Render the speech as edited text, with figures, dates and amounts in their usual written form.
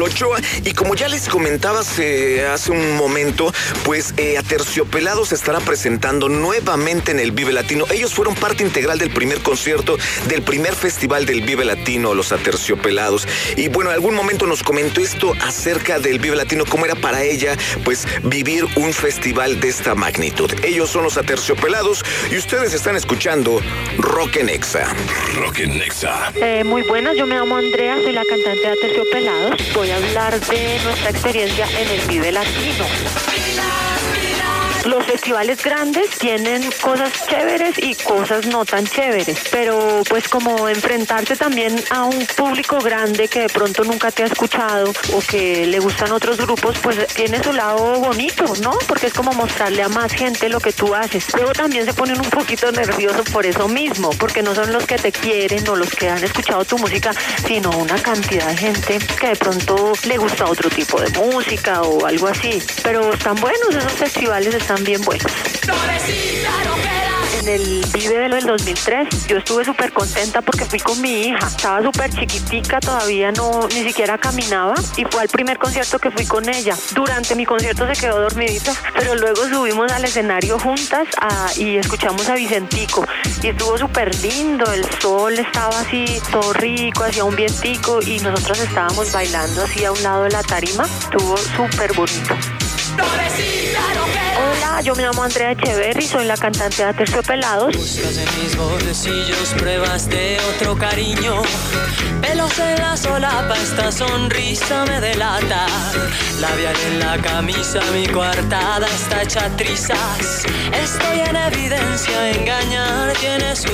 Ochoa. Y como ya les comentaba hace un momento, pues Aterciopelados se estará presentando nuevamente en el Vive Latino. Ellos fueron parte integral del primer concierto del primer festival del Vive Latino, los Aterciopelados. Y bueno, en algún momento nos comentó esto acerca del Vive Latino, cómo era para ella, pues, vivir un festival de esta magnitud. Ellos son los Aterciopelados y ustedes están escuchando Rock en Exa. Rock en Exa. Muy buenas, yo me llamo Andrea, soy la cantante de Aterciopelados. Voy a hablar de nuestra experiencia en el Vive Latino. Los festivales grandes tienen cosas chéveres y cosas no tan chéveres, pero pues como enfrentarse también a un público grande que de pronto nunca te ha escuchado o que le gustan otros grupos, pues tiene su lado bonito, ¿no? Porque es como mostrarle a más gente lo que tú haces. Luego también se ponen un poquito nerviosos por eso mismo, porque no son los que te quieren o los que han escuchado tu música, sino una cantidad de gente que de pronto le gusta otro tipo de música o algo así. Pero están buenos, esos festivales están bien buenos. En el Vive del 2003 yo estuve súper contenta porque fui con mi hija. Estaba súper chiquitica, todavía ni siquiera caminaba, y fue al primer concierto que fui con ella. Durante mi concierto se quedó dormidita, pero luego subimos al escenario juntas y escuchamos a Vicentico y estuvo súper lindo. El sol estaba así todo rico, hacía un vientico y nosotros estábamos bailando así a un lado de la tarima. Estuvo súper bonito. Hola, yo me llamo Andrea Echeverry, soy la cantante de Aterciopelados. Buscas en mis bolsillos pruebas de otro cariño. Pelos en la solapa, esta sonrisa me delata. Labial en la camisa, mi coartada está hecha trizas. Estoy en evidencia, engañar tiene su